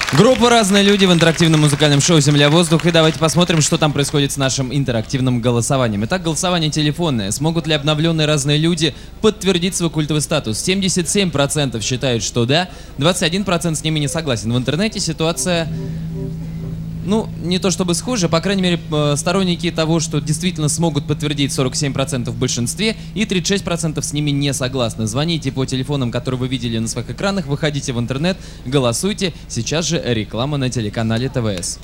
Группа «Разные люди» в интерактивном музыкальном шоу «Земля-воздух». И давайте посмотрим, что там происходит с нашим интерактивным голосованием. Итак, голосование телефонное. Смогут ли обновленные «Разные люди» подтвердить свой культовый статус? 77% считают, что да, 21% с ними не согласен. В интернете ситуация... Ну, не то чтобы схоже, по крайней мере, сторонники того, что действительно смогут подтвердить, 47% в большинстве, и 36% с ними не согласны. Звоните по телефонам, которые вы видели на своих экранах, выходите в интернет, голосуйте. Сейчас же реклама на телеканале ТВС.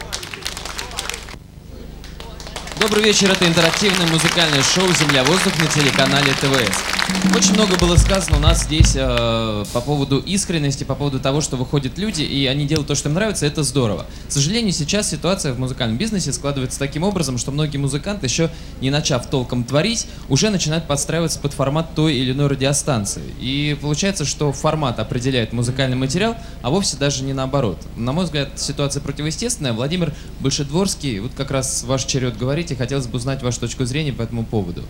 Добрый вечер, это интерактивное музыкальное шоу «Земля-воздух» на телеканале ТВС. Очень много было сказано у нас здесь по поводу искренности, по поводу того, что выходят люди, и они делают то, что им нравится, это здорово. К сожалению, сейчас ситуация в музыкальном бизнесе складывается таким образом, что многие музыканты, еще не начав толком творить, уже начинают подстраиваться под формат той или иной радиостанции. И получается, что формат определяет музыкальный материал, а вовсе даже не наоборот. На мой взгляд, ситуация противоестественная. Владимир Большедворский, вот как раз ваш черед говорить, и хотелось бы узнать вашу точку зрения по этому поводу.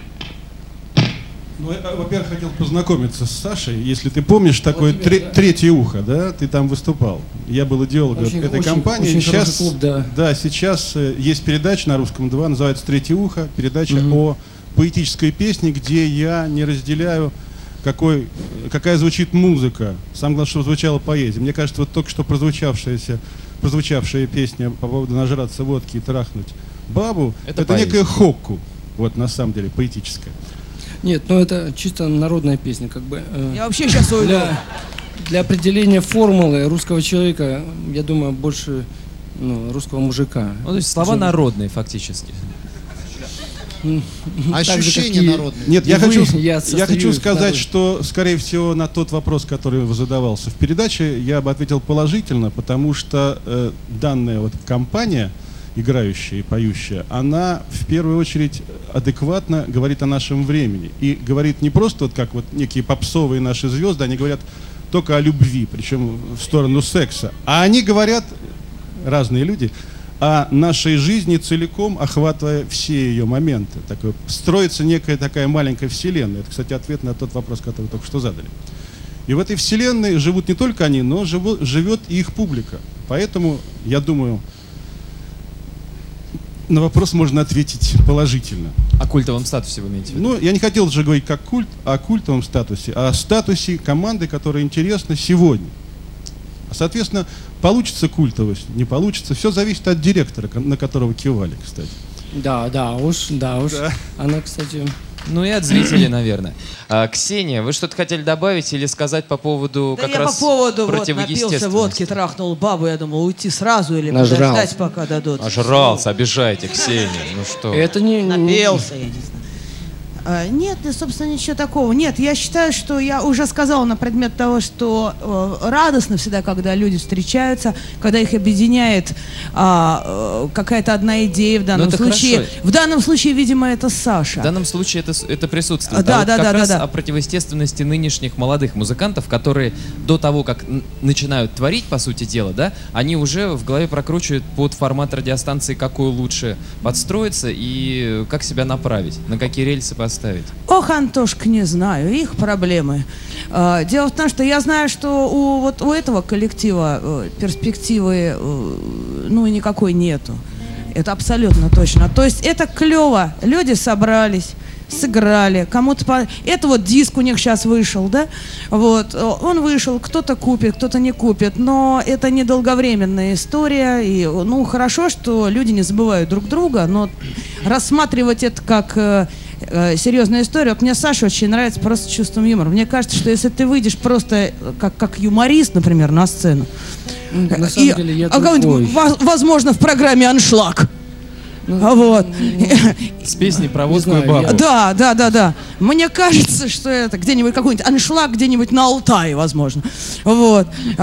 Ну, я, во-первых, хотел познакомиться с Сашей. Если ты помнишь, такое «Третье ухо», да? Ты там выступал. Я был идеологом этой компании. Очень сейчас, клуб, да. Да, сейчас есть передача на Русском 2, называется «Третье ухо». Передача о поэтической песне, где я не разделяю, какая звучит музыка. Самое главное, чтобы звучала поэзия. Мне кажется, вот только что прозвучавшая песня по поводу нажраться водки и трахнуть бабу, это некая хокку, вот на самом деле, поэтическая. Нет, ну это чисто народная песня, как бы. Я вообще сейчас уйду. Для определения формулы русского человека, я думаю, больше русского мужика. Ну, то есть слова народные, фактически. Ощущения народные. Нет, я хочу сказать, что, скорее всего, на тот вопрос, который задавался в передаче, я бы ответил положительно, потому что данная вот компания, играющая и поющая, она в первую очередь адекватно говорит о нашем времени. И говорит не просто вот как вот некие попсовые наши звезды, они говорят только о любви, причем в сторону секса. А они говорят, разные люди, о нашей жизни целиком, охватывая все ее моменты. Строится некая такая маленькая вселенная. Это, кстати, ответ на тот вопрос, который вы только что задали. И в этой вселенной живут не только они, но живет и их публика. Поэтому, я думаю, на вопрос можно ответить положительно. О культовом статусе вы имеете в виду? Ну, я не хотел же говорить как культ, о культовом статусе, а о статусе команды, которая интересна сегодня. Соответственно, получится культовость, не получится. Все зависит от директора, на которого кивали, кстати. Да уж. Да. Она, кстати... Ну и от зрителей, наверное. Ксения, вы что-то хотели добавить или сказать по поводу Да я по поводу напился водки, трахнул бабу, я думал, уйти сразу или подождать, пока дадут. Нажрался, обижайте, Ксения, ну что? Это не... Напился, я не знаю. Нет, собственно, ничего такого. Нет, я считаю, что я уже сказала на предмет того, что радостно всегда, когда люди встречаются, когда их объединяет какая-то одна идея в данном случае. Хорошо. В данном случае, видимо, это Саша. В данном случае это присутствует. Да, как раз о противоестественности нынешних молодых музыкантов, которые до того, как начинают творить, по сути дела, да, они уже в голове прокручивают под формат радиостанции, какую лучше подстроиться и как себя направить, на какие рельсы поставить. Ох, Антошка, не знаю, их проблемы. Дело в том, что я знаю, что у этого коллектива перспективы никакой нету. Это абсолютно точно. То есть это клево. Люди собрались, сыграли, кому-то... Это вот диск у них сейчас вышел, да? Вот. Он вышел, кто-то купит, кто-то не купит, но это недолговременная история. И, хорошо, что люди не забывают друг друга, но рассматривать это как... серьезная история. Вот мне Саша очень нравится просто чувством юмора. Мне кажется, что если ты выйдешь просто как юморист, например, на сцену, на самом деле, я возможно, в программе «Аншлаг». Вот. С песней про водку и бабу. Да. Мне кажется, что это где-нибудь какой-нибудь аншлаг где-нибудь на Алтае, возможно. Вот.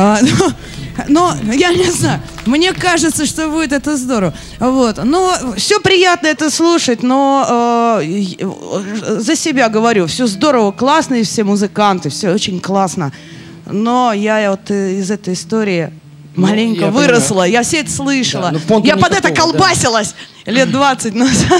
Но я не знаю. Мне кажется, что будет это здорово. Вот. Но все приятно это слушать, но за себя говорю. Все здорово, классно, и все музыканты, все очень классно. Но я вот из этой истории маленько выросла, я все это слышала. Да, я под это колбасилась лет 20 назад,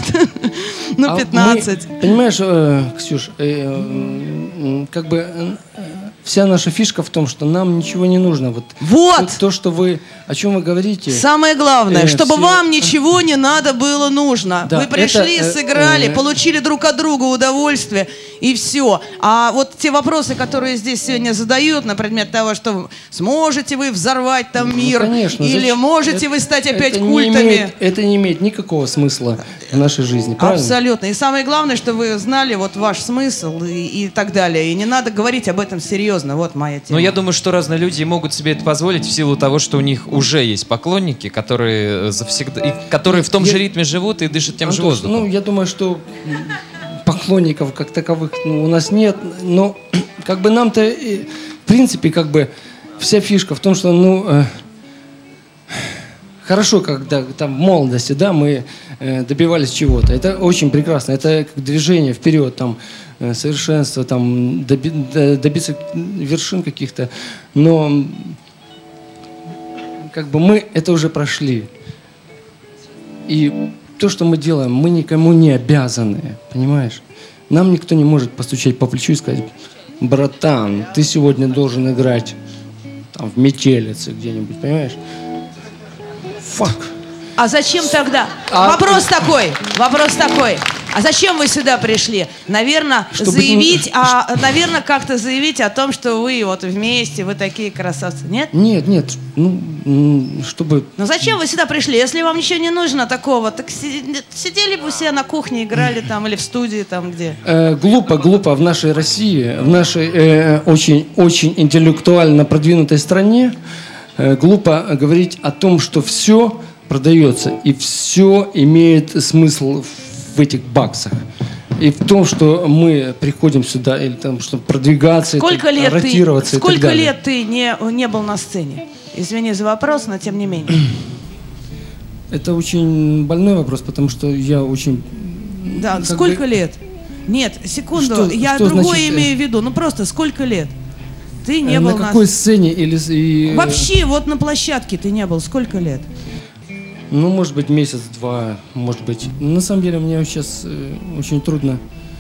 15. Понимаешь, Ксюш, вся наша фишка в том, что нам ничего не нужно. Вот! То, что вы, о чем вы говорите. Самое главное, чтобы все... вам ничего не надо было нужно. Да, вы пришли, сыграли, получили друг от друга удовольствие, и все. А вот те вопросы, которые здесь сегодня задают на предмет того, что сможете вы взорвать там мир, конечно, или можете вы стать опять культами. Это не имеет никакого смысла в нашей жизни, правильно? Абсолютно. И самое главное, что вы знали вот ваш смысл и так далее. И не надо говорить об этом серьезно. Вот моя тема. Но я думаю, что разные люди могут себе это позволить в силу того, что у них уже есть поклонники, которые которые в том же ритме живут и дышат тем же воздухом. Ну, я думаю, что поклонников как таковых у нас нет. Но как бы нам-то, в принципе, как бы вся фишка в том, что, хорошо, когда там в молодости, да, мы добивались чего-то. Это очень прекрасно. Это как движение вперед, там, совершенство, там, добиться вершин каких-то. Но как бы мы это уже прошли. И то, что мы делаем, мы никому не обязаны, понимаешь? Нам никто не может постучать по плечу и сказать: братан, ты сегодня должен играть там в Метелице где-нибудь, понимаешь? Фак. А зачем тогда? Вопрос такой. А зачем вы сюда пришли? Наверное, наверное, как-то заявить о том, что вы вот вместе, вы такие красавцы. Нет? Нет. Чтобы... Но зачем вы сюда пришли? Если вам ничего не нужно такого, так сидели бы все на кухне, играли там, или в студии там где. Глупо в нашей России, в нашей очень интеллектуально продвинутой стране, глупо говорить о том, что все продается и все имеет смысл в этих баксах. И в том, что мы приходим сюда, или там, чтобы продвигаться, ротироваться и так далее. Сколько лет ты не был на сцене? Извини за вопрос, но тем не менее. Это очень больной вопрос, потому что я очень... Да, сколько лет? Нет, секунду, я другое имею в виду. Ну просто сколько лет? Ты не был на какой сцене? Или... Вообще, вот на площадке ты не был. Сколько лет? Ну, может быть, месяц-два, может быть. На самом деле, мне сейчас очень трудно.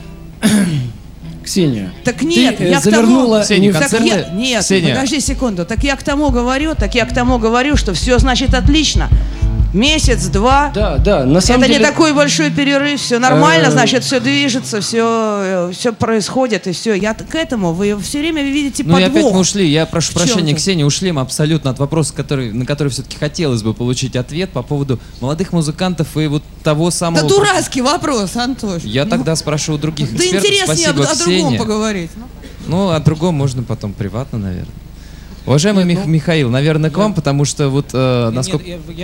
Ксения, так нет, ты завернула... Ксения, Нет, Ксения. Подожди секунду. Так я к тому говорю, что все значит отлично. Месяц-два. Да, на самом деле... Это не такой большой перерыв, все нормально, значит, все движется, все происходит, и все. Я к этому, вы все время видите подвох. Ну и опять мы ушли, я прошу прощения, Ксения, ушли мы абсолютно от вопроса, на который все-таки хотелось бы получить ответ по поводу молодых музыкантов и вот того самого... Да дурацкий вопрос, Антош. Я тогда спрошу у других экспертов. Да интереснее Спасибо, о другом поговорить. Ну, о другом можно потом приватно, наверное. Уважаемый Михаил, наверное, к вам, потому что вот насколько...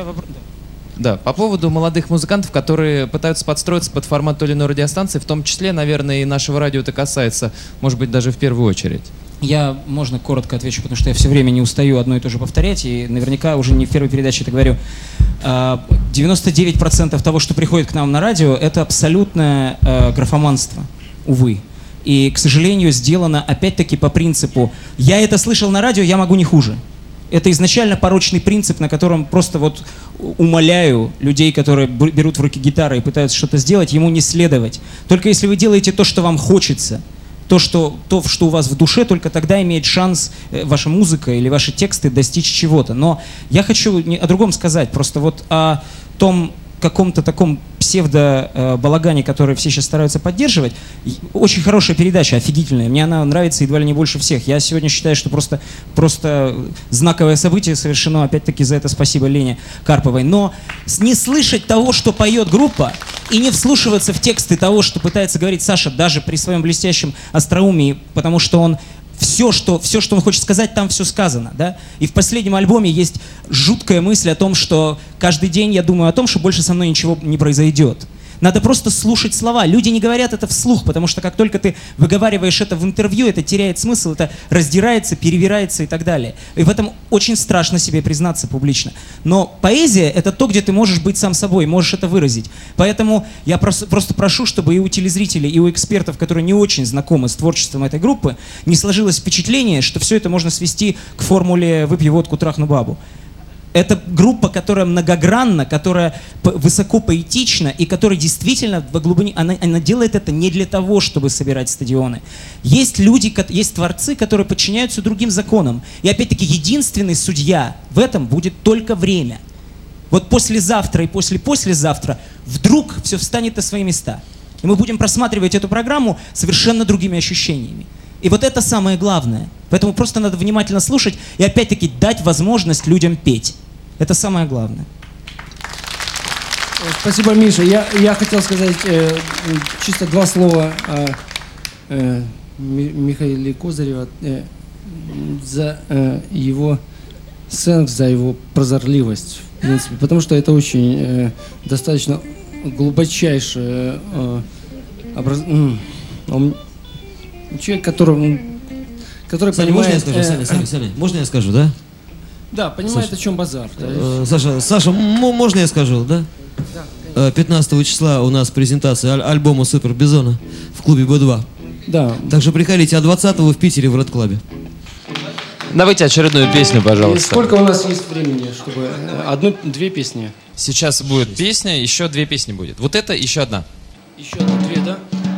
Да, по поводу молодых музыкантов, которые пытаются подстроиться под формат той или иной радиостанции, в том числе, наверное, и нашего радио это касается, может быть, даже в первую очередь. Я, можно, коротко отвечу, потому что я все время не устаю одно и то же повторять, и наверняка уже не в первой передаче это говорю. 99% того, что приходит к нам на радио, это абсолютное графоманство, увы. И, к сожалению, сделано опять-таки по принципу «я это слышал на радио, я могу не хуже». Это изначально порочный принцип, на котором просто вот умоляю людей, которые берут в руки гитары и пытаются что-то сделать, ему не следовать. Только если вы делаете то, что вам хочется, то, что у вас в душе, только тогда имеет шанс ваша музыка или ваши тексты достичь чего-то. Но я хочу о другом сказать, просто вот о том каком-то таком псевдо-балагане, который все сейчас стараются поддерживать. Очень хорошая передача, офигительная. Мне она нравится едва ли не больше всех. Я сегодня считаю, что просто знаковое событие совершено. Опять-таки за это спасибо Лене Карповой. Но не слышать того, что поет группа, и не вслушиваться в тексты того, что пытается говорить Саша, даже при своем блестящем остроумии, потому что он все, что он хочет сказать, там все сказано, да? И в последнем альбоме есть жуткая мысль о том, что каждый день я думаю о том, что больше со мной ничего не произойдет. Надо просто слушать слова. Люди не говорят это вслух, потому что как только ты выговариваешь это в интервью, это теряет смысл, это раздирается, перевирается и так далее. И в этом очень страшно себе признаться публично. Но поэзия — это то, где ты можешь быть сам собой, можешь это выразить. Поэтому я просто прошу, чтобы и у телезрителей, и у экспертов, которые не очень знакомы с творчеством этой группы, не сложилось впечатление, что все это можно свести к формуле «выпью водку, трахну бабу». Это группа, которая многогранна, которая высоко поэтична и которая действительно во глубине, она делает это не для того, чтобы собирать стадионы. Есть люди, есть творцы, которые подчиняются другим законам. И опять-таки единственный судья в этом будет только время. Вот послезавтра и послезавтра вдруг все встанет на свои места. И мы будем просматривать эту программу совершенно другими ощущениями. И вот это самое главное. Поэтому просто надо внимательно слушать и опять-таки дать возможность людям петь. Это самое главное. Спасибо, Миша. Я хотел сказать чисто два слова о Михаиле Козыреве за его сенс, за его прозорливость, в принципе, потому что это очень достаточно глубочайшее человек, который Саня, понимает... можно я скажу? Саня, можно я скажу, да? Да, понимает, Саша, о чем базар. Да? Саша, можно я скажу, да? Да. 15 числа у нас презентация альбома Супер Бизона в клубе Б2. Да. Так что приходите, а 20-го в Питере в Red Club. Давайте очередную песню, пожалуйста. И сколько у нас есть времени, чтобы... Одну-две песни? Сейчас будет песня, еще 2 песни будет. Вот это, еще одна. Еще одну-две, да?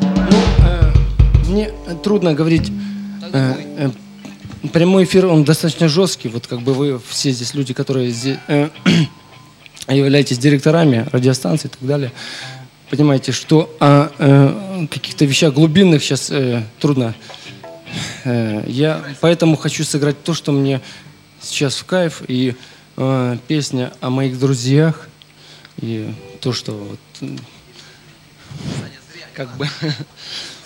Мне трудно говорить... Прямой эфир, он достаточно жесткий. Вот как бы вы все здесь люди, которые здесь, являетесь директорами радиостанций и так далее, понимаете, что о каких-то вещах глубинных сейчас трудно. Я поэтому хочу сыграть то, что мне сейчас в кайф, и песня о моих друзьях, и то, что вот, как бы